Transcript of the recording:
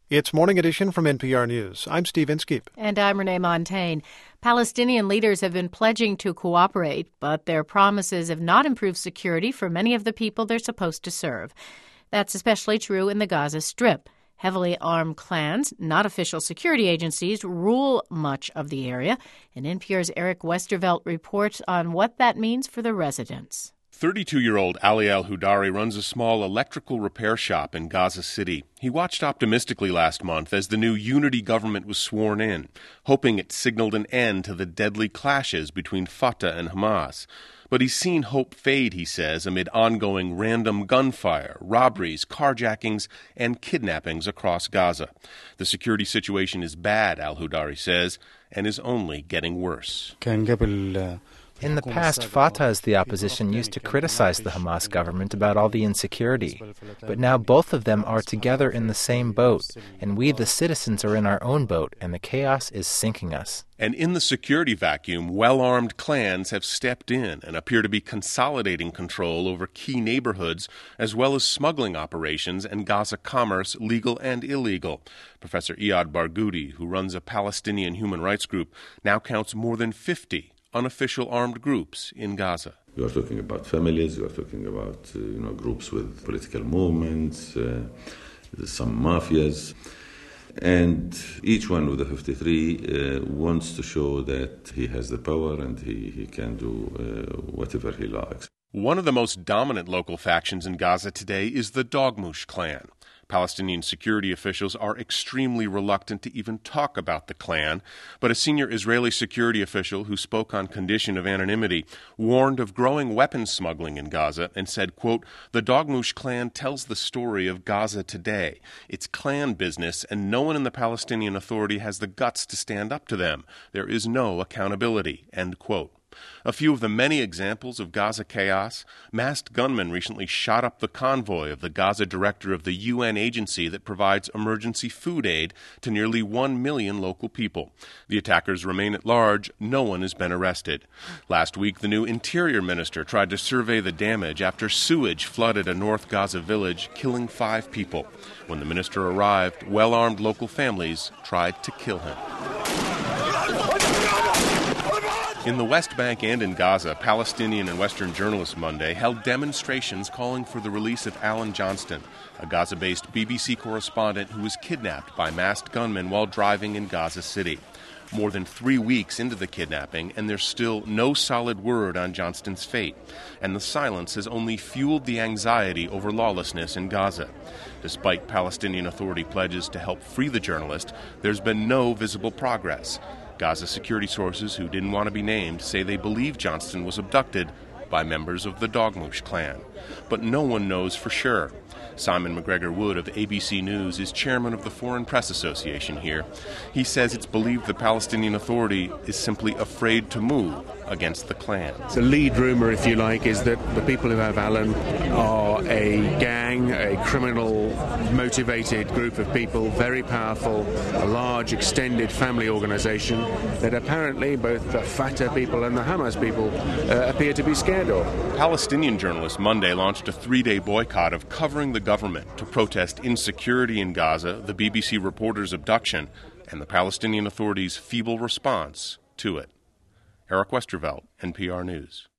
It's Morning Edition from NPR News. I'm Steve Inskeep. And I'm Renee Montagne. Palestinian leaders have been pledging to cooperate, but their promises have not improved security for many of the people they're supposed to serve. That's especially true in the Gaza Strip. Heavily armed clans, not official security agencies, rule much of the area. And NPR's Eric Westervelt reports on what that means for the residents. 32-year-old Ali Al-Hudari runs a small electrical repair shop in Gaza City. He watched optimistically last month as the new unity government was sworn in, hoping it signaled an end to the deadly clashes between Fatah and Hamas. But he's seen hope fade, he says, amid ongoing random gunfire, robberies, carjackings, and kidnappings across Gaza. The security situation is bad, Al-Hudari says, and is only getting worse. In the past, Fatah as the opposition used to criticize the Hamas government about all the insecurity. But now both of them are together in the same boat, and we, the citizens, are in our own boat, and the chaos is sinking us. And in the security vacuum, well-armed clans have stepped in and appear to be consolidating control over key neighborhoods, as well as smuggling operations and Gaza commerce, legal and illegal. Professor Iyad Barghouti, who runs a Palestinian human rights group, now counts more than 50 unofficial armed groups in Gaza. You are talking about families, you are talking about groups with political movements, some mafias. And each one of the 53 wants to show that he has the power and he can do whatever he likes. One of the most dominant local factions in Gaza today is the Dagmush clan. Palestinian security officials are extremely reluctant to even talk about the clan, but a senior Israeli security official who spoke on condition of anonymity warned of growing weapons smuggling in Gaza and said, quote, "The Dagmush clan tells the story of Gaza today. It's clan business, and no one in the Palestinian Authority has the guts to stand up to them. There is no accountability," end quote. A few of the many examples of Gaza chaos: masked gunmen recently shot up the convoy of the Gaza director of the UN agency that provides emergency food aid to nearly 1 million local people. The attackers remain at large. No one has been arrested. Last week, the new interior minister tried to survey the damage after sewage flooded a North Gaza village, killing 5 people. When the minister arrived, well-armed local families tried to kill him. In the West Bank and in Gaza, Palestinian and Western journalists Monday held demonstrations calling for the release of Alan Johnston, a Gaza-based BBC correspondent who was kidnapped by masked gunmen while driving in Gaza City. More than 3 weeks into the kidnapping, and there's still no solid word on Johnston's fate. And the silence has only fueled the anxiety over lawlessness in Gaza. Despite Palestinian Authority pledges to help free the journalist, there's been no visible progress. Gaza security sources who didn't want to be named say they believe Johnston was abducted by members of the Dagmush clan. But no one knows for sure. Simon McGregor Wood of ABC News is chairman of the Foreign Press Association here. He says it's believed the Palestinian Authority is simply afraid to move against the clan. The lead rumor, if you like, is that the people who have Alan are a gang, a criminal-motivated group of people, very powerful, a large extended family organization that apparently both the Fatah people and the Hamas people appear to be scared of. Palestinian journalists Monday launched a 3-day boycott of covering the government to protest insecurity in Gaza, the BBC reporter's abduction, and the Palestinian Authority's feeble response to it. Eric Westervelt, NPR News.